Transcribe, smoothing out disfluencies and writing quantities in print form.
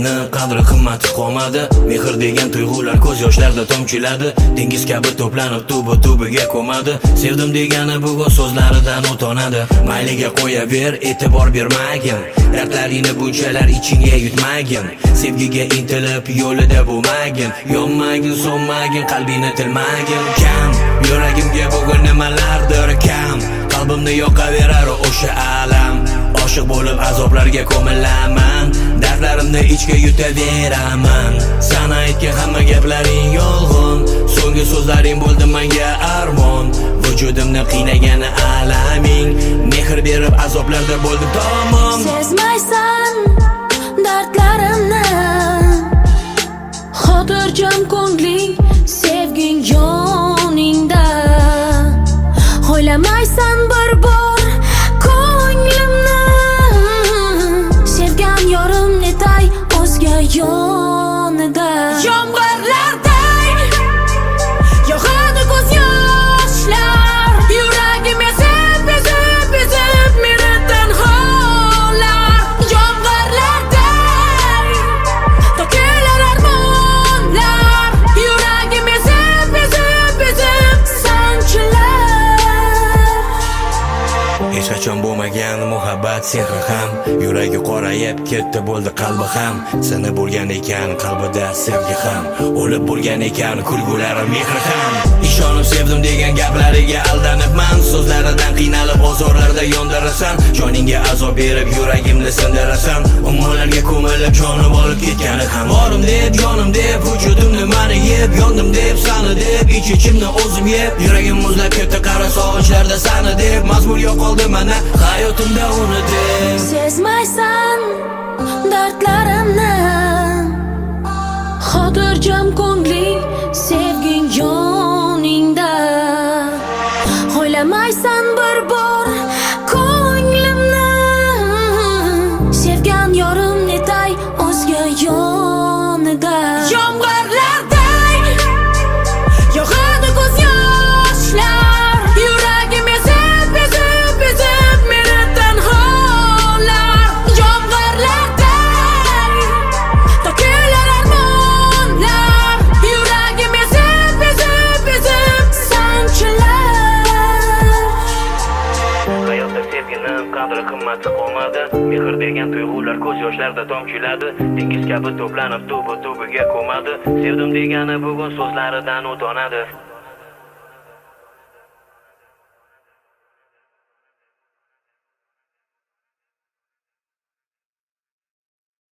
sevgini qadri qimmati qolmadi. Mehr degan tuyg'ular ko'z yoshlarda tomchiladi. Dengiz kabi to'planib tubi-tubiga ko'madi. Sevdim degani bugun so'zlaridan o'tonadi. Mayliga qo'yaver, e'tibor bermagin. Dardlaringni bunchalar ichingga yutmagin. Sevgiga intilib yo'lida bo'lmagin. Yonmagin, so'nmagin, qalbini tilmagin. Kam yuragimga bugun nimalardir kam. Qalbimni yoqaverar o'sha alam. Oshiq bo'lib azoblarga ko'milaman. Dardlarimni ichga yutaveraman. Sana aytgan hamma gaplaring yolg'on. So'nggi so'zlaring bo'ldi menga armon. Vujudimni qiynagani alaming. Mehr berib azoblarda bo'ldim tamom. Sezmaysan dardlarimni, xotirjam ko'ngling, sevging yoningda. O'ylamaysan bir bor ko'nglimni, sevgan yorim netay o'zga yonida. Yomg'irlarday yog'adi ko'z yoshlar, yuragim ezib, ezib, ezib meni tanholar. Yomg'irlarday to'kilar armonlar, yuragim ezib, ezib, ezib sanchilar. Hech qachon bo'lmagan muhabbat sehri ham, yuragi qorayib ketdi bo'ldi qalbi ham. Seni bo'lgan ekan qalbida sevgi ham, o'lib bo'lgan ekan kulgulari mehri ham. Ishonib sevdim degan gaplariga aldanibman. So'zlaridan qiynalib ozorlarda yondirasan. Joningga azob berib yuragimni sindirasan. Ummonlarga ko'milib jonim olib ketgani ham. Borim deb, jonim deb, vujudimni mani yeb, yondim deb, sani deb, ich-ichimni o'zim yeb. Yuragim muzlab ketdi qara sog'inchlarda sani deb. Mazmur yo'qoldi mana hayotimda uni deb. Sezmaysan dardlarimni, xotirjam ko'ngling, sevging yoningda. O'ylamaysan bir bor ko'nglimni, sevgan yorim netay o'zga yonida. Yomg'irlarday yog'adi ko'z yoshlar, yuragim ezib, ezib, ezib meni tanholar. Yomg'irlarday to'kilar armonlar, yuragim ezib, ezib, ezib sanchilar. Hayotda sevgining qadri qimmati qolmadi. Mehr degan tuyg'ular ko'z yoshlarda tomchiladi. Dengiz kabi to'planib tubi-tubiga ko'madi. Sevdim degani bugun so'zlaridan o'tonadi.